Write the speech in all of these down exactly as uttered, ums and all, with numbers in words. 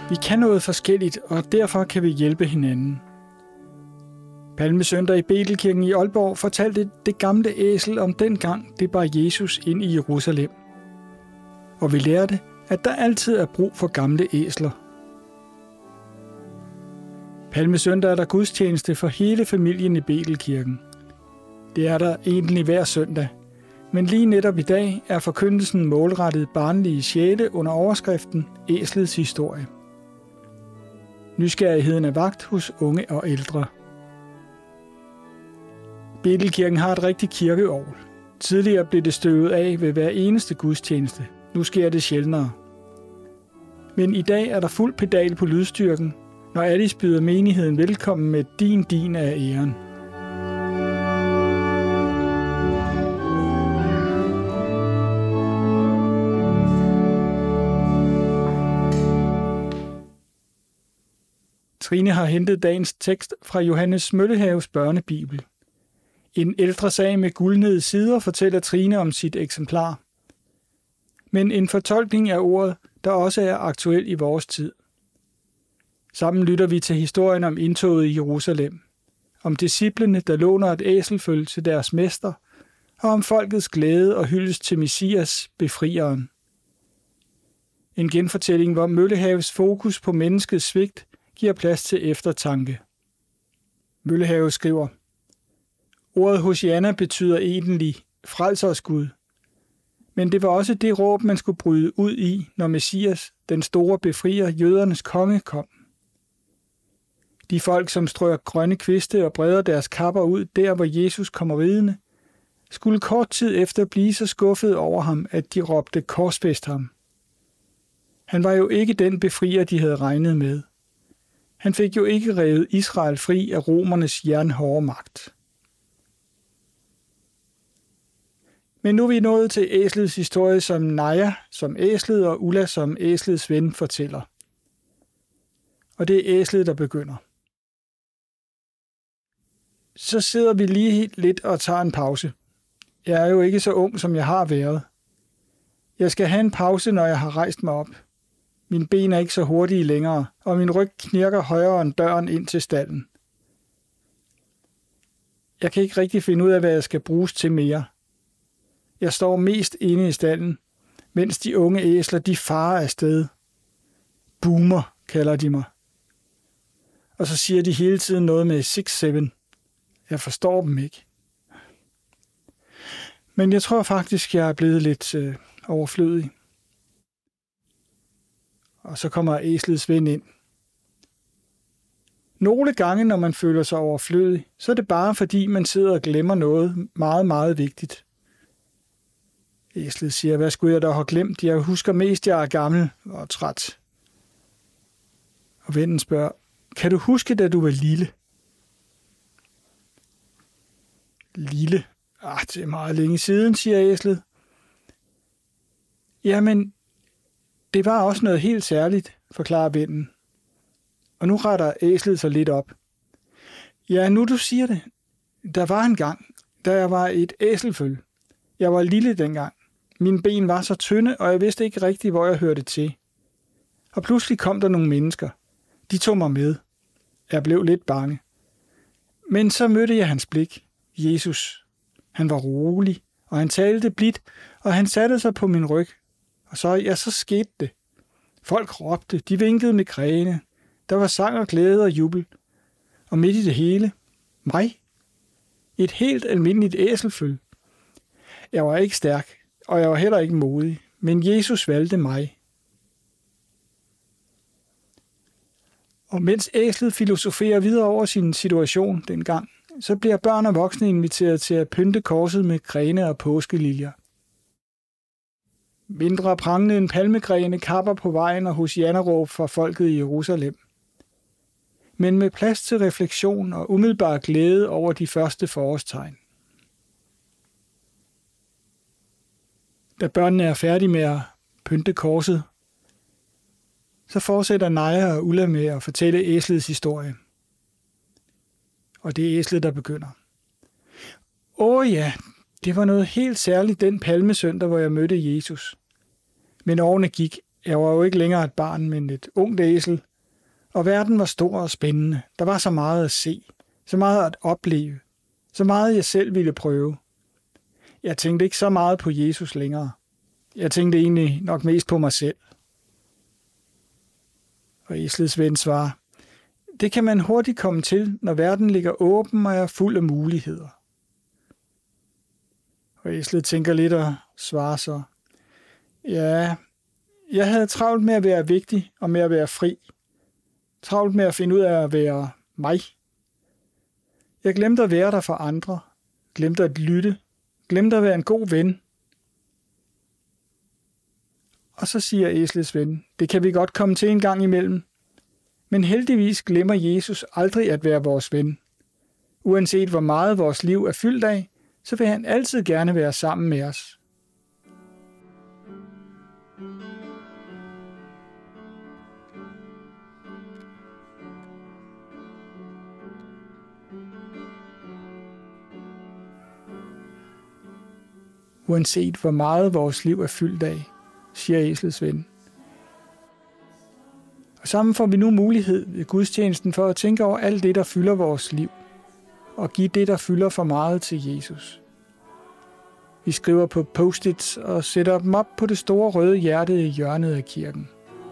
Vi kan noget forskelligt, og derfor kan vi hjælpe hinanden. Palmesøndag i Betelkirken i Aalborg fortalte det gamle æsel om den gang, det bar Jesus ind i Jerusalem. Og vi lærte, at der altid er brug for gamle æsler. Palmesøndag er der gudstjeneste for hele familien i Betelkirken. Det er der egentlig hver søndag, men lige netop i dag er forkyndelsen målrettet barnlige sjæle under overskriften Æslets historie. Nysgerrigheden er vakt hos unge og ældre. Betelkirken har et rigtigt kirkeorgel. Tidligere blev det støvet af ved hver eneste gudstjeneste. Nu sker det sjældnere. Men i dag er der fuld pedal på lydstyrken, når Alice byder menigheden velkommen med din din af æren. Trine har hentet dagens tekst fra Johannes Møllehaves børnebibel. En ældre sag med guldnede sider fortæller Trine om sit eksemplar. Men en fortolkning af ordet, der også er aktuel i vores tid. Sammen lytter vi til historien om indtoget i Jerusalem, om disciplene, der låner et æselføl til deres mester, og om folkets glæde og hyldest til Messias, befrieren. En genfortælling, hvor Møllehaves fokus på menneskets svigt giver plads til eftertanke. Møllehave skriver: Ordet Hosianna betyder egentlig frelsers Gud, men det var også det råb, man skulle bryde ud i, når Messias, den store befrier, jødernes konge, kom. De folk, som strør grønne kviste og breder deres kapper ud der, hvor Jesus kommer ridende, skulle kort tid efter blive så skuffet over ham, at de råbte korsfæst ham. Han var jo ikke den befrier, de havde regnet med. Han fik jo ikke revet Israel fri af romernes jernhårde magt. Men nu er vi nået til æslets historie, som Naja som æslet og Ulla som æslets ven fortæller. Og det er æslet, der begynder. Så sidder vi lige lidt og tager en pause. Jeg er jo ikke så ung, som jeg har været. Jeg skal have en pause, når jeg har rejst mig op. Mine ben er ikke så hurtige længere, og min ryg knirker højere end døren ind til stalden. Jeg kan ikke rigtig finde ud af, hvad jeg skal bruges til mere. Jeg står mest inde i stallen, mens de unge æsler, de farer afsted. Boomer, kalder de mig. Og så siger de hele tiden noget med seks syv. Jeg forstår dem ikke. Men jeg tror faktisk, jeg er blevet lidt øh, overflødig. Og så kommer æslets ven ind. Nogle gange, når man føler sig overflødig, så er det bare fordi, man sidder og glemmer noget meget, meget vigtigt. Æslet siger, hvad skulle jeg da have glemt? Jeg husker mest, jeg er gammel og træt. Og vennen spørger, kan du huske, da du var lille? Lille? Ah, det er meget længe siden, siger æslet. Jamen, det var også noget helt særligt, forklarer vennen. Og nu retter æslet sig lidt op. Ja, nu du siger det. Der var en gang, da jeg var et æselføl. Jeg var lille dengang. Mine ben var så tynde, og jeg vidste ikke rigtigt, hvor jeg hørte til. Og pludselig kom der nogle mennesker. De tog mig med. Jeg blev lidt bange. Men så mødte jeg hans blik. Jesus. Han var rolig, og han talte blidt, og han satte sig på min ryg. Og så, ja, så skete det. Folk råbte, de vinkede med grene. Der var sang og glæde og jubel. Og midt i det hele, mig. Et helt almindeligt æselføl. Jeg var ikke stærk, og jeg var heller ikke modig, men Jesus valgte mig. Og mens æslet filosoferer videre over sin situation dengang, så bliver børn og voksne inviteret til at pynte korset med grene og påskeliljer. Mindre prangende end palmegrene kapper på vejen og hosiannaråb fra folket i Jerusalem. Men med plads til refleksion og umiddelbar glæde over de første forårstegn. Da børnene er færdige med at pynte korset, så fortsætter Naja og Ulla med at fortælle æslets historie. Og det er æslet, der begynder. Åh ja, det var noget helt særligt den palmesøndag, hvor jeg mødte Jesus. Men årene gik, Jeg var jo ikke længere et barn, men et ungt æsel, og verden var stor og spændende. Der var så meget at se, så meget at opleve, så meget jeg selv ville prøve. Jeg tænkte ikke så meget på Jesus længere. Jeg tænkte egentlig nok mest på mig selv. Og æslets ven svarer, det kan man hurtigt komme til, når verden ligger åben og er fuld af muligheder. Og æslet tænker lidt og svarer så, ja, jeg havde travlt med at være vigtig og med at være fri. Travlt med at finde ud af at være mig. Jeg glemte at være der for andre. Glemte at lytte. Glemte at være en god ven. Og så siger æslets ven, det kan vi godt komme til en gang imellem. Men heldigvis glemmer Jesus aldrig at være vores ven. Uanset hvor meget vores liv er fyldt af, så vil han altid gerne være sammen med os. Uanset hvor meget vores liv er fyldt af, siger æslets ven. Og sammen får vi nu mulighed ved gudstjenesten for at tænke over alt det, der fylder vores liv, og give det, der fylder for meget til Jesus. Vi skriver på post-its og sætter dem op på det store røde hjerte i hjørnet af kirken.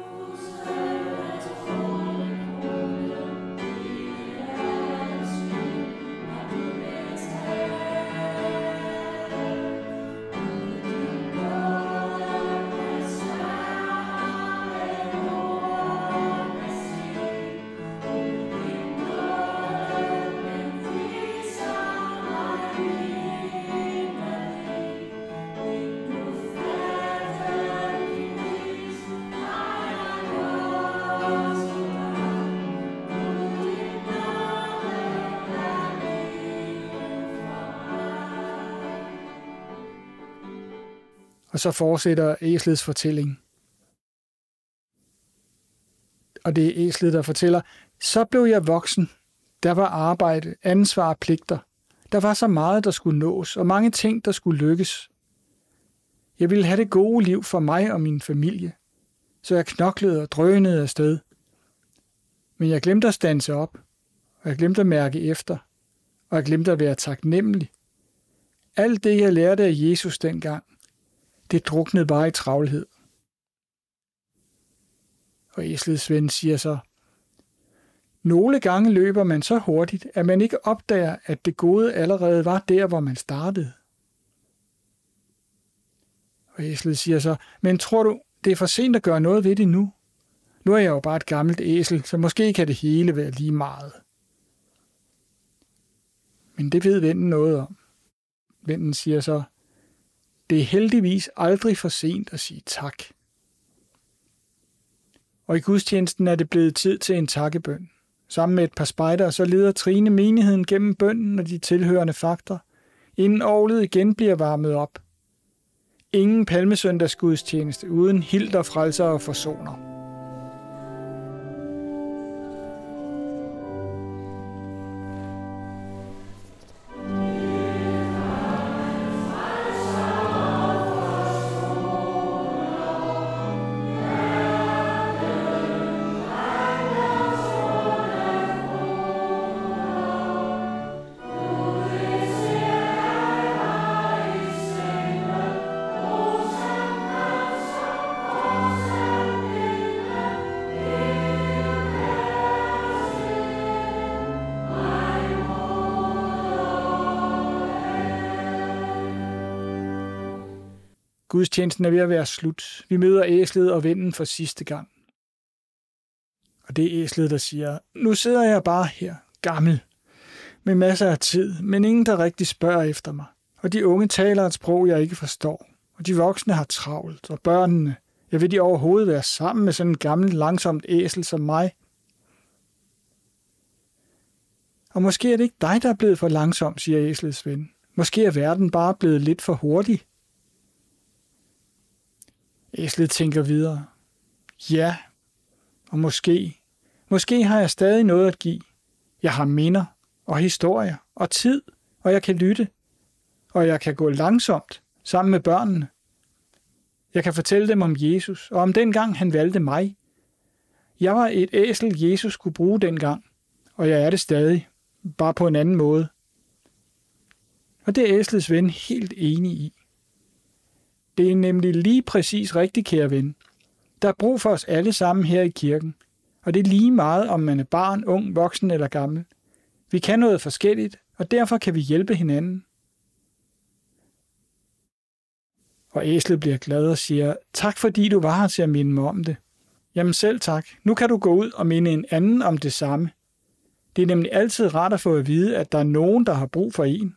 Og så fortsætter æslets fortælling. Og det er æslet, der fortæller, så blev jeg voksen. Der var arbejde, ansvar og pligter. Der var så meget, der skulle nås, og mange ting, der skulle lykkes. Jeg ville have det gode liv for mig og min familie, så jeg knoklede og drønede afsted. Men jeg glemte at standse op, og jeg glemte at mærke efter, og jeg glemte at være taknemmelig. Alt det, jeg lærte af Jesus dengang, det druknede bare i travlhed. Og æslets ven siger så, nogle gange løber man så hurtigt, at man ikke opdager, at det gode allerede var der, hvor man startede. Og æslet siger så, men tror du, det er for sent at gøre noget ved det nu? Nu er jeg jo bare et gammelt æsel, så måske kan det hele være lige meget. Men det ved vennen noget om. Vennen siger så, det er heldigvis aldrig for sent at sige tak. Og i gudstjenesten er det blevet tid til en takkebøn. Sammen med et par spejdere, så leder Trine menigheden gennem bønnen og de tilhørende fakter, inden orglet igen bliver varmet op. Ingen palmesøndagsgudstjeneste uden hilder, frelser og forsoner. Gudstjenesten er ved at være slut. Vi møder æslet og vennen for sidste gang. Og det er æslet, der siger, nu sidder jeg bare her, gammel, med masser af tid, men ingen, der rigtig spørger efter mig. Og de unge taler et sprog, jeg ikke forstår. Og de voksne har travlt, og børnene, jeg vil de overhovedet være sammen med sådan en gammel, langsomt æsel som mig. Og måske er det ikke dig, der er blevet for langsom, siger æslets ven. Måske er verden bare blevet lidt for hurtig. Æslet tænker videre. Ja, og måske. Måske har jeg stadig noget at give. Jeg har minder og historier og tid, og jeg kan lytte. Og jeg kan gå langsomt sammen med børnene. Jeg kan fortælle dem om Jesus, og om dengang han valgte mig. Jeg var et æsel, Jesus skulle bruge dengang, og jeg er det stadig, bare på en anden måde. Og det er æslets ven helt enig i. Det er nemlig lige præcis rigtigt, kære ven. Der er brug for os alle sammen her i kirken, og det er lige meget, om man er barn, ung, voksen eller gammel. Vi kan noget forskelligt, og derfor kan vi hjælpe hinanden. Og æslet bliver glad og siger, tak fordi du var her til at minde mig om det. Jamen selv tak. Nu kan du gå ud og minde en anden om det samme. Det er nemlig altid rart at få at vide, at der er nogen, der har brug for en.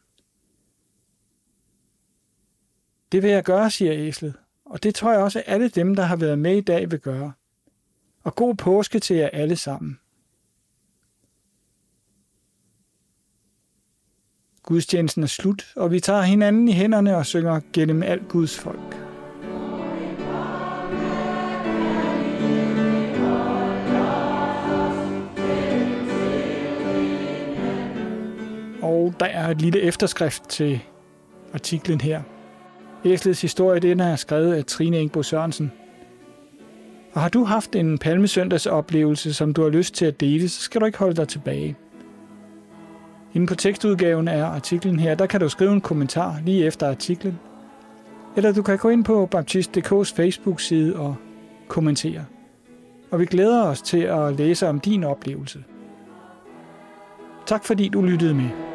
Det vil jeg gøre, siger æslet, og det tror jeg også, at alle dem, der har været med i dag, vil gøre. Og god påske til jer alle sammen. Gudstjenesten er slut, og vi tager hinanden i hænderne og synger gennem alt Guds folk. Og der er et lille efterskrift til artiklen her. Æslets historie, den er skrevet af Trine Engbo Sørensen. Og har du haft en palmesøndagsoplevelse, som du har lyst til at dele, så skal du ikke holde dig tilbage. Inde på tekstudgaven af artiklen her, der kan du skrive en kommentar lige efter artiklen. Eller du kan gå ind på baptist punktum d k's Facebook-side og kommentere. Og vi glæder os til at læse om din oplevelse. Tak fordi du lyttede med.